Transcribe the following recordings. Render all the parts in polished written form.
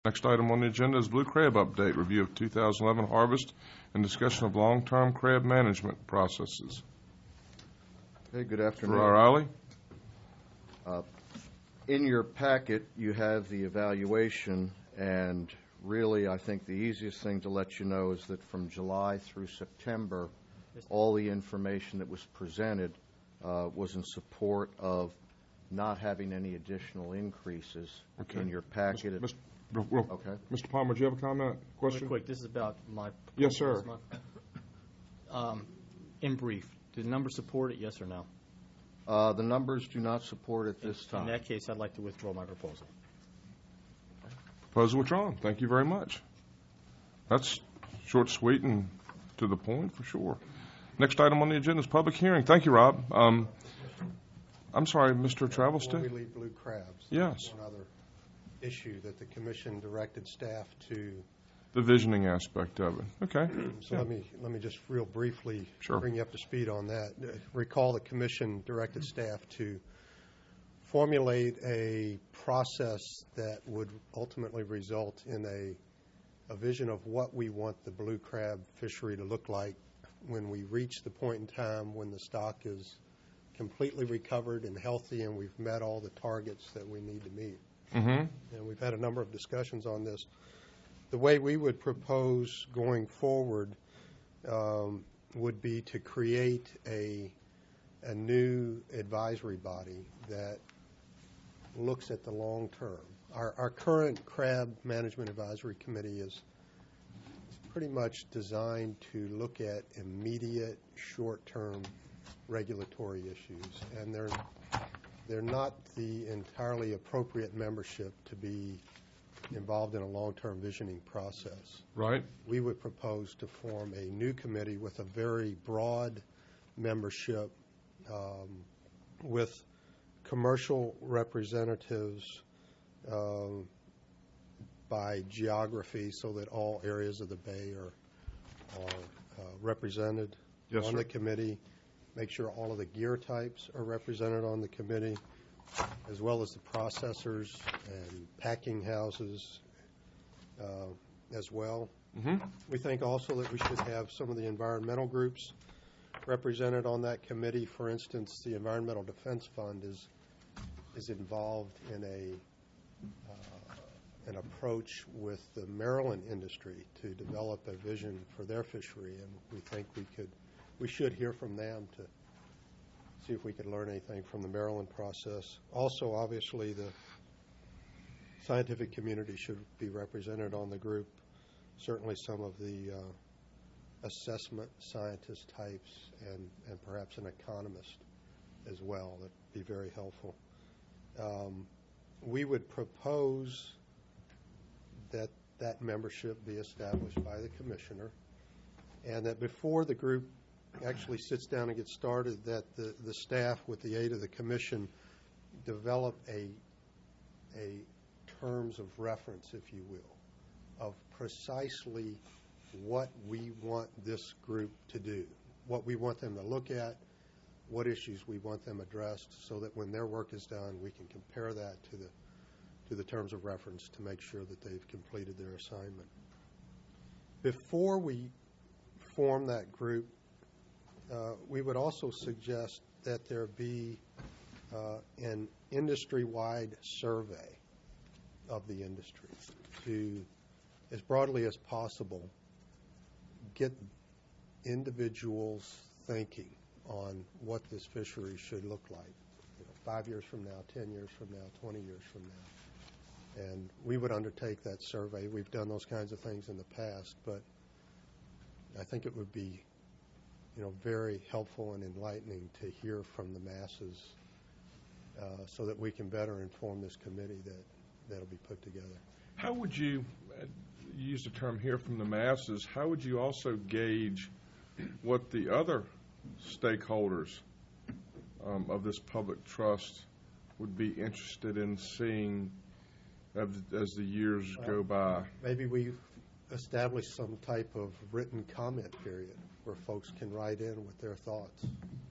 Next item on the agenda is Blue Crab Update, review of 2011 harvest and discussion of long-term crab management processes. Hey, good afternoon. For Riley? In your packet, you have the evaluation, and really, I think the easiest thing to let you know is that from July through September, all the information that was presented was in support of not having any additional increases in your packet. Okay. Mr. Palmer, do you have a comment, question? Real quick, this is about my... Yes, sir. In brief, do the numbers support it, yes or no? The numbers do not support it this time. In that case, I'd like to withdraw my proposal. Proposal withdrawn. Thank you very much. That's short, sweet, and to the point for sure. Next item on the agenda is public hearing. Thank you, Rob. I'm sorry, Mr. Travelston? Before we leave blue crabs, yes. One other issue that the commission directed staff to. The visioning aspect of it. Okay. So let me just real briefly Sure. bring you up to speed on that. Recall the commission directed staff to formulate a process that would ultimately result in a vision of what we want the blue crab fishery to look like when we reach the point in time when the stock is completely recovered and healthy and we've met all the targets that we need to meet. Mm-hmm. And we've had a number of discussions on this. The way we would propose going forward would be to create a new advisory body that looks at the long term. Our current Crab Management Advisory Committee is pretty much designed to look at immediate, short-term regulatory issues, and they're not the entirely appropriate membership to be involved in a long-term visioning process. Right. We would propose to form a new committee with a very broad membership with commercial representatives by geography so that all areas of the Bay are represented on the committee. Make sure all of the gear types are represented on the committee, as well as the processors and packing houses as well. Mm-hmm. We think also that we should have some of the environmental groups represented on that committee. For instance, the Environmental Defense Fund is involved in an approach with the Maryland industry to develop a vision for their fishery, and we think we should hear from them to see if we could learn anything from the Maryland process. Also, obviously, the scientific community should be represented on the group. Certainly some of the assessment scientist types and perhaps an economist as well. That would be very helpful. We would propose that membership be established by the commissioner, and that before the group actually sits down and gets started, that the staff, with the aid of the commission, develop a terms of reference, if you will, of precisely what we want this group to do, what we want them to look at, what issues we want them addressed, so that when their work is done, we can compare that to the terms of reference to make sure that they've completed their assignment. Before we form that group, we would also suggest that there be an industry-wide survey of the industry to, as broadly as possible, get individuals thinking on what this fishery should look like 5 years from now, 10 years from now, 20 years from now. And we would undertake that survey. We've done those kinds of things in the past, but I think it would be very helpful and enlightening to hear from the masses so that we can better inform this committee that'll be put together. How would you use the term "hear from the masses"? How would you also gauge what the other stakeholders of this public trust would be interested in seeing as the years go by? Maybe we establish some type of written comment period where folks can write in with their thoughts.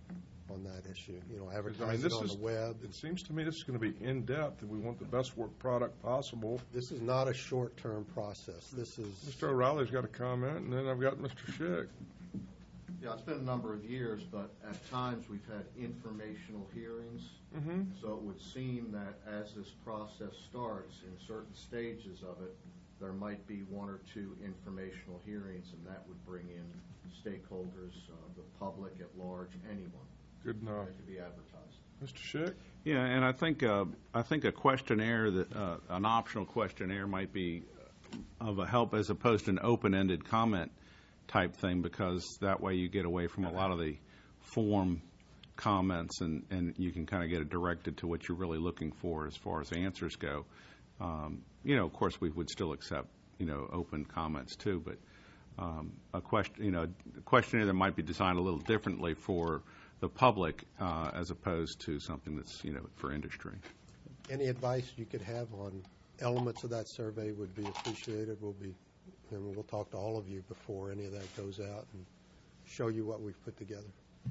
on that issue. You know, 'Cause, advertise it on the web. It seems to me this is going to be in-depth, and we want the best work product possible. This is not a short-term process. This is, Mr. O'Reilly's got a comment, and then I've got Mr. Schick. Yeah, it's been a number of years, but at times we've had informational hearings. Mm-hmm. So it would seem that as this process starts, in certain stages of it, there might be one or two informational hearings, and that would bring in stakeholders, the public at large, anyone. Good enough. That could be advertised. Mr. Schick? Yeah, and I think a questionnaire that an optional questionnaire might be of a help as opposed to an open-ended comment type thing, because that way you get away from a lot of the form comments, and you can kind of get it directed to what you're really looking for as far as answers go. Of course, we would still accept open comments too, but a questionnaire that might be designed a little differently for the public as opposed to something that's for industry. any advice you could have on elements of that survey would be appreciated. We'll talk to all of you before any of that goes out and show you what we've put together.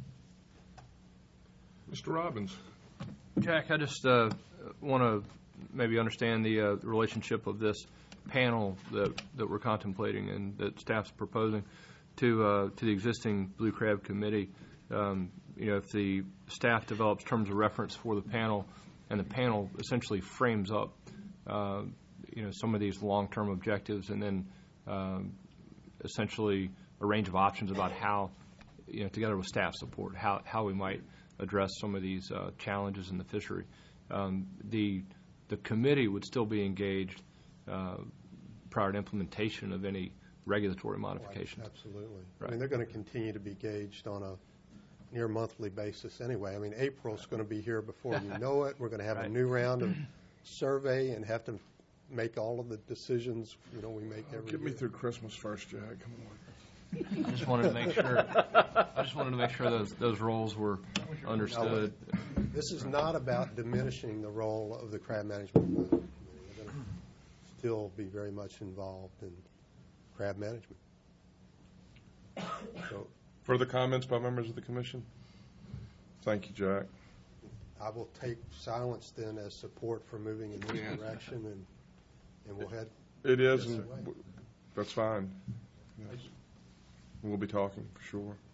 Mr. Robbins? Jack, I just want to maybe understand the relationship of this panel that we're contemplating and that staff's proposing to the existing Blue Crab Committee. If the staff develops terms of reference for the panel, and the panel essentially frames up, some of these long-term objectives, and then essentially a range of options about how, together with staff support, how we might address some of these challenges in the fishery. The committee would still be engaged prior to implementation of any regulatory modifications. Right, absolutely. Right. I mean, they're going to continue to be gauged on a near monthly basis anyway. I mean, April's going to be here before you know it. We're going to have Right. a new round of survey and have to make all of the decisions we make every Get me year. through Christmas first, Jack. Come on. I just wanted to make sure those roles were understood. This is not about diminishing the role of the crab management plan. We're going to still be very much involved in crab management. So Further comments by members of the commission? Thank you, Jack. I will take silence then as support for moving in this direction, and we'll head. It is, Yes, and right. that's fine. Yes. We'll be talking for sure.